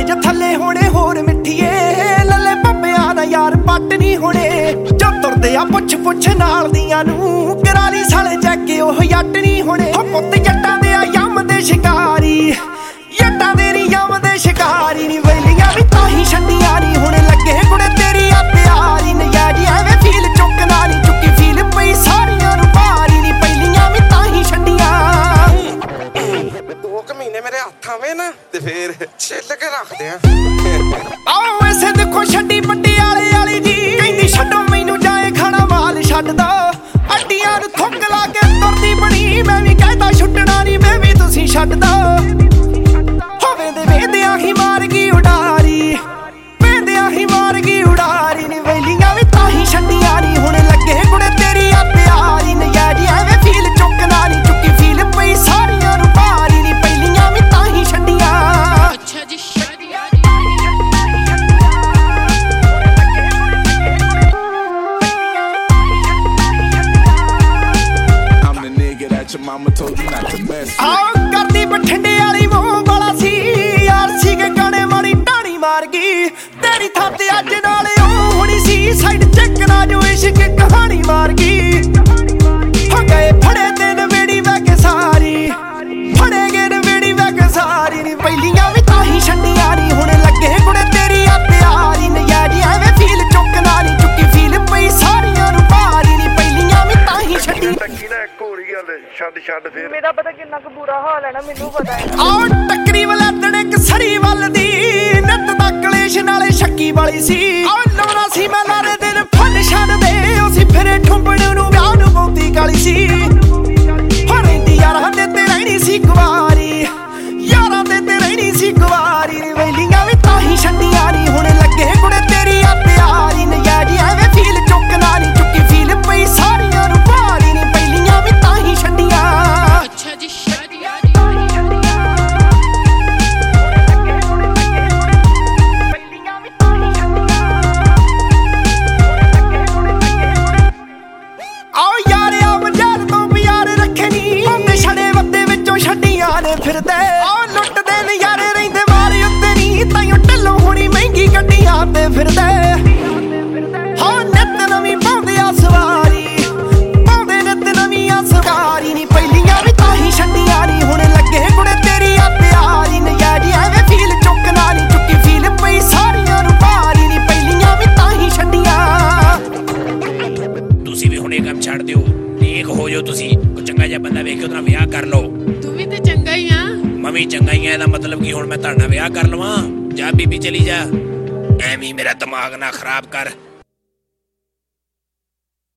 college ਥੱਲੇ ਹੋਣੇ ਹੋਰ ਮਿੱਠੀਏ ਲੱਲੇ ਪੱਪਿਆਂ ਦਾ ਯਾਰ ਪੱਟ ਨਹੀਂ ਹੋਣੇ ਜੋ ਤੁਰਦੇ ਆ ਪੁੱਛ ਨਾਲ ਦੀਆਂ ਨੂੰ ਕਰਾਲੀ ਸਾਲੇ ਜੱਗੇ ਉਹ ਜੱਟ ਨਹੀਂ ਹੋਣੇ ਹੋ ਪੁੱਤ ਜੱਟਾਂ ਦੇ ਆ ਯਮ ਦੇ ਸ਼ਿਕਾਰੀ ਜੱਟਾਂ ਦੇ ਨੀ ਯਮ ਦੇ ਸ਼ਿਕਾਰੀ ਨੀ ਵੈਲੀਆਂ ਵੀ ਤਾਂ ਹੀ ਛੱਡੀਆਂ ਨੀ ਹੁਣ ਲੱਗੇ ਕੁੜੇ ਤੇਰੀ ਆ ਪਿਆਰੀ ਨਜਾਰੀ ਐਵੇਂ ਫੀਲ ਚੁੱਕਣਾ ਨੀ ਚੁੱਕੀ ਫੀਲ ਪਈ ਸਾਰੀਆਂ ਨੂੰ ਭਾਰੀ ਨੀ ਪਹਿਲੀਆਂ ਵੀ ਤਾਂ ਹੀ ਛੱਡੀਆਂ 2 ਮਹੀਨੇ ਮੇਰੇ ਹੱਥ ਆਵੇ ਨਾ ਤੇ ਫੇਰ ਛਿੱਲ ਕੇ ਰੱਖਦੇ ਆ ਆਓ ਐਸੇ ਦੇਖੋ ਛੱਡੀ ਪਟਿਆਲੇ ਵਾਲੀ ਜੀ ਕਹਿੰਦੀ ਛੱਡੋ ਮੈਨੂੰ ਜਾਏ ਖਾਣਾ ਵਾਲ ਛੱਡ ਦੋ ਅੱਡੀਆਂ ਨੂੰ ਥੁੱਕ ਲਾ ਕੇ ਤੁਰਦੀ ਬਣੀ ਮੈਂ ਵੀ ਕਹਿੰਦਾ ਛੁੱਟਣਾ ਨੀ ਮੈਂ ਵੀ ਤੁਸੀਂ ਛੱਡ ਦੋ ਹੋਵੇ ਦੇ ਵੇਂਦਿਆਂ ਹੀ ਮਾਰ ਗਈ ਉਡਾਰੀ ਵੇਂਦਿਆਂ ਹੀ ਮਾਰ ਗਈ ਉਡਾਰੀ ਨੀ ਵੈਲੀਆਂ ਵੀ ਤਾਂ ਹੀ ਛੱਡੀਆਂ ਨੀ ਹੁਣ ਲੱਗੇ ਕੁੜੇ ਤੇਰੀ ਆ ਪਿਆਰੀ ਨਜਾਰੀ ਐਵੇਂ ਫੀਲ ਚੁੱਕਣਾ ਨੀ ਚੁੱਕੀ ਫੀਲ ਪਈ ਸਾਰੀਆਂ ਨੂੰ ਭਾਰੀ ਨੀ ਪਹਿਲੀਆਂ ਵੀ ਤਾਂ ਹੀ ਛੱਡੀਆਂ ਅੱਛਾ ਜੀ Your mama told you not to mess with ਆਹ ਕਰਦੀ ਬਠਿੰਡੇ ਵਾਲੀ ਮੂੰਹ ਵਾਲਾ ਸੀ ਯਾਰ ਸੀ ਕੇ ਗਾਣੇ ਮਾਰੀ ਟਾਣੀ ਮਾਰ ਗਈ ਤੇਰੀ ਥਾਂ ਤੇ ਅੱਜ ਨਾਲ ਉਹ ਹੁਣੀ ਸੀ ਸਾਈਡ ਚੈੱਕ ਨਾ ਜੋ ਇਸ਼ਕ ਕਹਾਣੀ ਮਾਰ ਗਈ ਹੋ ਗਏ ਫੜੇ ਤੇ ਨਵੇੜੀ ਵੈ ਕੇ ਸਾਰੀ ਫੜੇ ਗਏ ਨਵੇੜੀ ਵੈ ਕੇ ਸਾਰੀ ਨੀ ਪਹਿਲੀਆਂ ਵੀ ਤਾਂ ਹੀ ਛੱਡੀਆਂ ਨੀ ਹੁਣ ਲੱਗੇ ਕੁੜੇ ਤੇਰੀ ਆ ਪਿਆਰੀ ਨਜਾਰੀ ਐਵੇਂ ਫੀਲ ਚੁੱਕਣਾ ਨੀ ਚੁੱਕੀ ਫੀਲ ਪਈ ਸਾਰੀਆਂ ਨੂੰ ਭਾਰੀ ਨੀ ਪਹਿਲੀਆਂ ਵੀ ਤਾਂ ਹੀ ਛੱਡੀ ਛੱਡ ਫੇਰ ਮੇਰਾ ਪਤਾ ਕਿੰਨਾ ਕੁ ਬੁਰਾ ਹਾਲ ਹੈ ਨਾ ਮੈਨੂੰ ਪਤਾ ਹੈ ਆਹ ਟੱਕਰੀ ਵਲੱਦਣ ਇੱਕ ਸਰੀ ਵੱਲ ਦੀ ਨਿੱਤ ਦਾ ਕਲੇਸ਼ ਨਾਲੇ ਸ਼ੱਕੀ ਵਾਲੀ ਸੀ ਆਹ ਲਾਉਣਾ ਸੀ ਮੈਂ ਲਾਰੇ ਦਿਨ ਫਨ ਛੱਡਦੇ ਉਹ ਸੀ ਫਿਰੇ ਠੁੰਬੜ ਨੂੰ ਵਿਆਹ ਨੂੰ ਬਹੁਤੀ ਕਾਲੀ ਸੀ ਹੋ ਰਹਿੰਦੀ ਯਾਰਾਂ ਦੇ ਤੇ ਰਹਿਣੀ ਸੀ ਕੁਵਾਰੀ ਯਾਰਾਂ ਦੇ ਤੇ ਰਹਿਣੀ ਸੀ ਕੁਵਾਰੀ ਨੀ ਵੈਲੀਆਂ ਵੀ ਤਾਂ ਹੀ ਛੱਡੀਆਂ ਨੀ ਹੁਣ ਲੱਗੇ ਕੁੜੇ ਤੇਰੀ ਆ ਪਿਆਰੀ ਨਜਾਰੀ ਐਵੇਂ ਫੀਲ ਚੁੱਕਣਾ ਨੀ ਚੁੱਕੀ ਫੀਲ ਪਈ ਸਾਰੀਆਂ ਨੂੰ ਭਾਰੀ ਨੀ ਪਹਿਲੀਆਂ ਵੀ ਤਾਂ ਹੀ ਛੱਡੀਆਂ ਅੱਛਾ ਜੀ ਛੱਡੀਆਂ ਨੇ ਫਿਰਦੇ ਆਹ ਲੁੱਟਦੇ ਨਜ਼ਾਰੇ ਰਹਿੰਦੇ ਮਾਰੇ ਉੱਤੇ ਨੀ ਤਾਈਓ ਢੱਲੋਂ ਹੋਣੀ ਮਹਿੰਗੀ ਗੱਡੀਆਂ ਤੇ ਫਿਰਦੇ ਹਾਂ ਨਿੱਤ ਨਵੀਂ ਪਾਉਂਦੇ ਆ ਸਵਾਰੀ ਪਾਉਂਦੇ ਨਿੱਤ ਨਵੀਂ ਆ ਸਵਾਰੀ ਨੀ ਪਹਿਲੀਆਂ ਵੀ ਤਾਂ ਹੀ ਛੱਡੀਆਂ ਨੀ ਹੁਣ ਲੱਗੇ ਕੁੜੇ ਤੇਰੀ ਆ ਪਿਆਰੀ ਨਜ਼ਾਰੀ ਐਵੇਂ ਫੀਲ ਚੁੱਕਣਾ ਨੀ ਚੁੱਕੀ ਫੀਲ ਪਈ ਸਾਰੀਆਂ ਨੂੰ ਭਾਰੀ ਨੀ ਪਹਿਲੀਆਂ ਵੀ ਤਾਂ ਹੀ ਛੱਡੀਆਂ ਤੁਸੀਂ ਵੀ ਹੁਣ ਇਹ ਕੰਮ ਛੱਡ ਦਿਓ ਨੇਕ ਹੋ ਜਾਓ ਤੁਸੀਂ ਕੋਈ ਚੰਗਾ ਜਿਹਾ ਬੰਦਾ ਵੇਖ ਕੇ ਉਹਦਾ ਵਿਆਹ ਕਰ ਲਓ ਤੂੰ ਵੀ ਤੇ ਚੰਗਾ ਹੀ ਆ ਮੈਂ ਵੀ ਚੰਗਾ ਹੀ ਆ ਇਹਦਾ ਮਤਲਬ ਕਿ ਹੁਣ ਮੈਂ ਤੁਹਾਡਾ ਵਿਆਹ ਕਰ ਲਵਾਂ ਜਾ ਬੀਬੀ ਚਲੀ ਜਾ ਐਵੇਂ ਮੇਰਾ ਦਿਮਾਗ ਨਾ ਖਰਾਬ ਕਰ